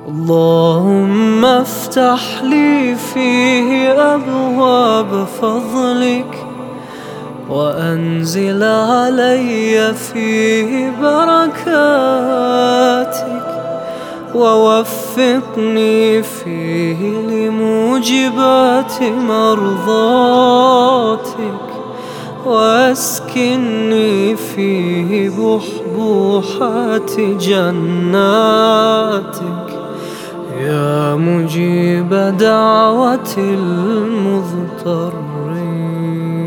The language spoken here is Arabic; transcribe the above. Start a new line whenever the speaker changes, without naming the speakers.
اللهم افتح لي فيه أبواب فضلك، وأنزل علي فيه بركاتك، ووفقني فيه لموجبات مرضاتك، واسكنني فيه بحبوحات جناتك، يا مجيب دعوة المضطرين.